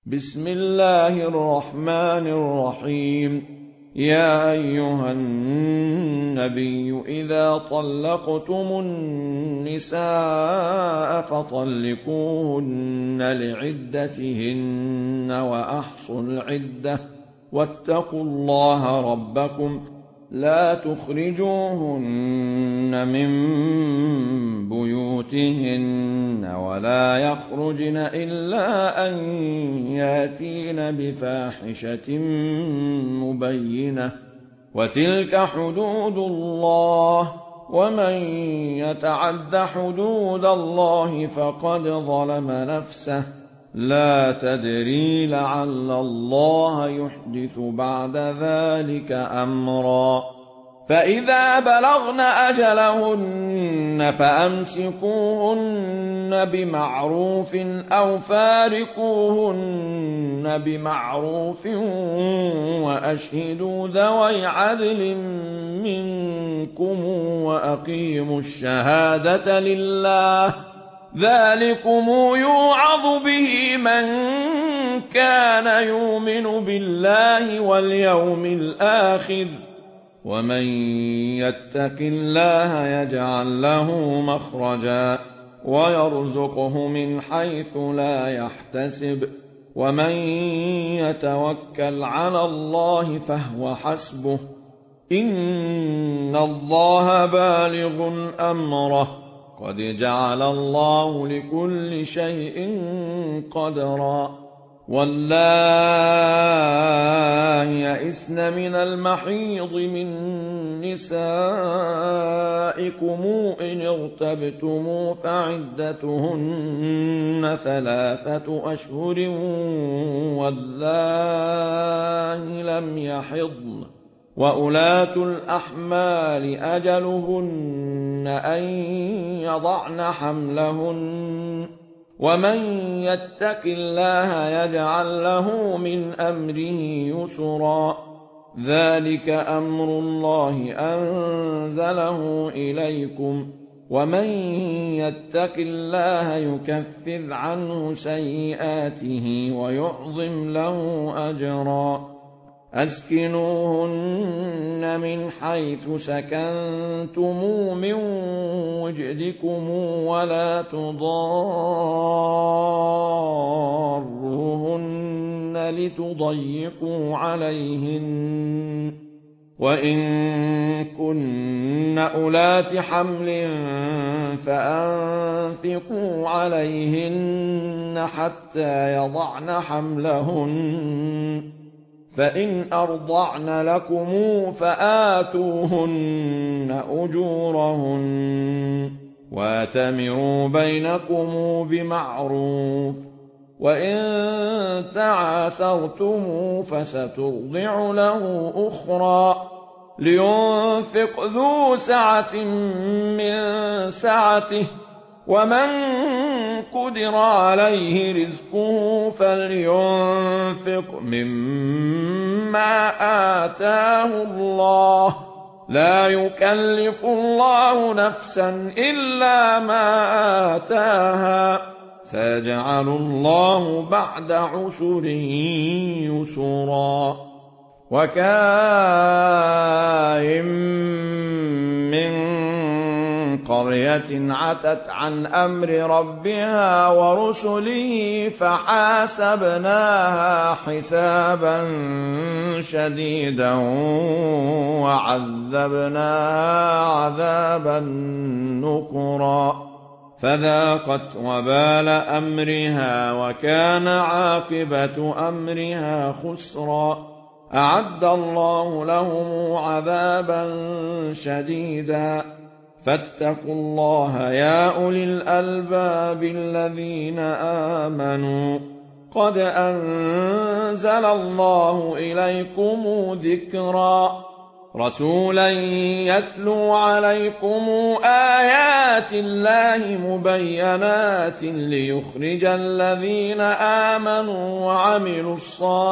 بسم الله الرحمن الرحيم. يا أيها النبي إذا طلقتم النساء فطلقوهن لعدتهن وأحصوا العدة واتقوا الله ربكم لا تخرجوهن من بيوتهن ولا يخرجن إلا أن ياتين بفاحشة مبينة وتلك حدود الله ومن يتعد حدود الله فقد ظلم نفسه لا تدري لعل الله يحدث بعد ذلك أمرا. فإذا بلغن أجلهن فأمسكوهن بمعروف أو فارقوهن بمعروف وأشهدوا ذوي عدل منكم وأقيموا الشهادة لله ذلكم يوعظ به من كان يؤمن بالله واليوم الآخر ومن يتق الله يجعل له مخرجا ويرزقه من حيث لا يحتسب ومن يتوكل على الله فهو حسبه إن الله بالغ أمره قد جعل الله لكل شيء قدرا. واللائي يئسن من المحيض من نسائكم إن ارتبتم فعدتهن 3 أشهر واللائي لم يحضن وأولاة الأحمال أجلهن أن يضعن حملهن ومن يتق الله يجعل له من أمره يسرا ذلك أمر الله أنزله إليكم ومن يتق الله يكفر عنه سيئاته ويعظم له أجرا. أسكنوهن من حيث سكنتم من وجدكم ولا تضاروهن لتضيقوا عليهن وإن كن أولات حمل فأنفقوا عليهن حتى يضعن حملهن فإن أرضعن لكم فآتوهن أجورهن واتمروا بينكم بمعروف وإن تعاسرتم فسترضع له أخرى لينفق ذو سعة من سعته ومن قدر عليه رزقه فلينفق مما آتاه الله لا يكلف الله نفسا إلا ما آتاها سيجعل الله بعد عسر يسرا. وكاين من قرية عتت عن أمر ربها ورسله فحاسبناها حسابا شديدا وعذبناها عذابا نكرا فذاقت وبال أمرها وكان عاقبة أمرها خسرا. أعد الله لهم عذابا شديدا فاتقوا الله يا أولي الألباب الذين آمنوا قد أنزل الله إليكم ذكرا رسولا يتلو عليكم آيات الله مبينات ليخرج الذين آمنوا وعملوا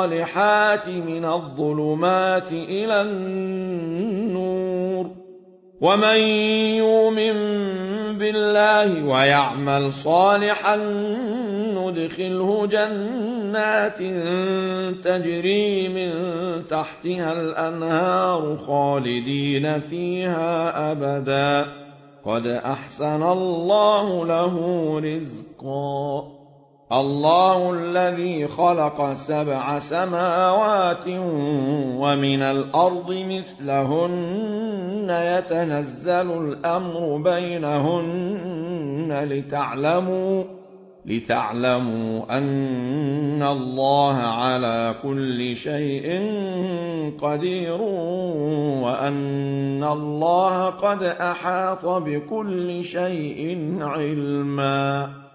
الصالحات من الظلمات إلى النور ومن يؤمن بالله ويعمل صالحا ندخله جنات تجري من تحتها الأنهار خالدين فيها أبدا قد أحسن الله له رزقا الله الذي خلق 7 سماوات ومن الأرض مثلهن يتنزل الأمر بينهن لتعلموا أن الله على كل شيء قدير وأن الله قد أحاط بكل شيء علما